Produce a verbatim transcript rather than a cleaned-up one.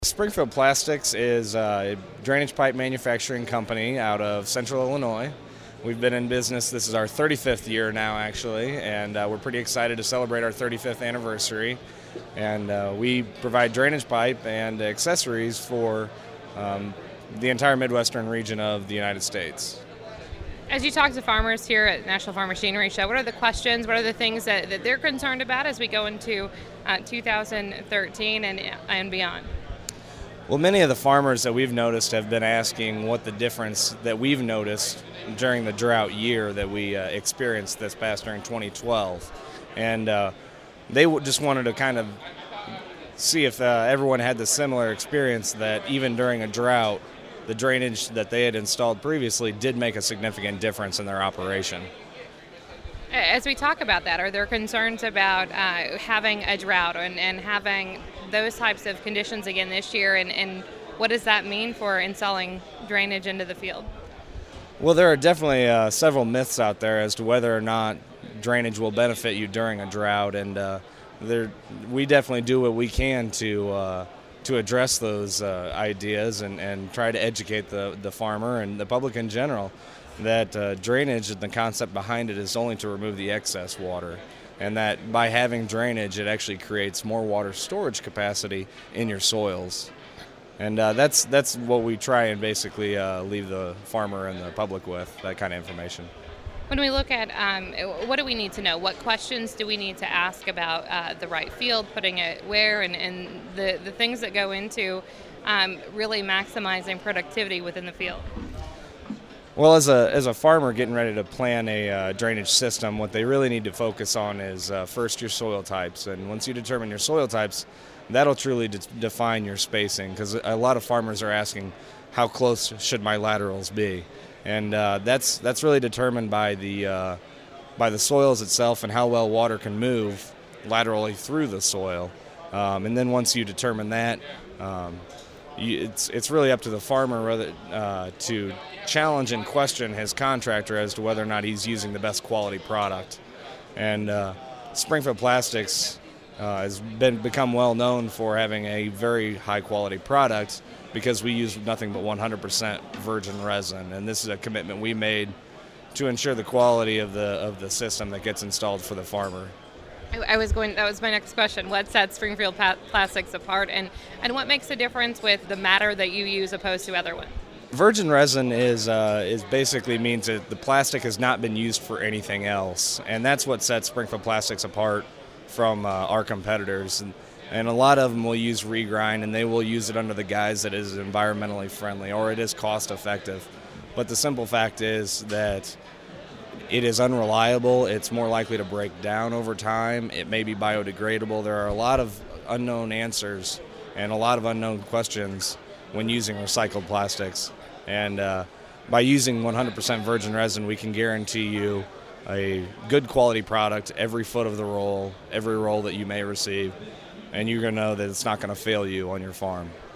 Springfield Plastics is a drainage pipe manufacturing company out of Central Illinois. We've been in business, this is our thirty-fifth year now actually, and uh, we're pretty excited to celebrate our thirty-fifth anniversary. And uh, we provide drainage pipe and accessories for um, the entire Midwestern region of the United States. As you talk to farmers here at National Farm Machinery Show, what are the questions, what are the things that, that they're concerned about as we go into uh, two thousand thirteen and, and beyond? Well, many of the farmers that we've noticed have been asking what the difference that we've noticed during the drought year that we uh, experienced this past during twenty twelve. And uh, they w- just wanted to kind of see if uh, everyone had the similar experience that even during a drought, the drainage that they had installed previously did make a significant difference in their operation. As we talk about that, are there concerns about uh, having a drought and, and having those types of conditions again this year, and, and what does that mean for installing drainage into the field? Well, there are definitely uh, several myths out there as to whether or not drainage will benefit you during a drought, and uh, there, we definitely do what we can to uh, to address those uh, ideas and, and try to educate the, the farmer and the public in general that uh, drainage and the concept behind it is only to remove the excess water, and that by having drainage it actually creates more water storage capacity in your soils. And uh, that's that's what we try and basically uh, leave the farmer and the public with, that kind of information. When we look at um, what do we need to know, what questions do we need to ask about uh, the right field, putting it where, and, and the, the things that go into um, really maximizing productivity within the field? Well, as a as a farmer getting ready to plan a uh, drainage system, what they really need to focus on is uh, first your soil types. And once you determine your soil types, that'll truly de- define your spacing, because a lot of farmers are asking, how close should my laterals be? And uh, that's that's really determined by the uh, by the soils itself and how well water can move laterally through the soil. Um, and then once you determine that, um, you, it's it's really up to the farmer whether uh, to challenge and question his contractor as to whether or not he's using the best quality product. And uh, Springfield Plastics uh, has been become well known for having a very high quality product, because we use nothing but one hundred percent virgin resin, and this is a commitment we made to ensure the quality of the of the system that gets installed for the farmer. I was going. That was my next question. What sets Springfield Plastics apart, and, and what makes a difference with the matter that you use opposed to other ones? Virgin resin is uh, is basically means that the plastic has not been used for anything else, and that's what sets Springfield Plastics apart from uh, our competitors. And, and a lot of them will use regrind, and they will use it under the guise that it is environmentally friendly or it is cost effective. But the simple fact is that it is unreliable. It's more likely to break down over time. It may be biodegradable. There are a lot of unknown answers and a lot of unknown questions when using recycled plastics. And uh, by using one hundred percent virgin resin, we can guarantee you a good quality product every foot of the roll, every roll that you may receive, and you're going to know that it's not going to fail you on your farm.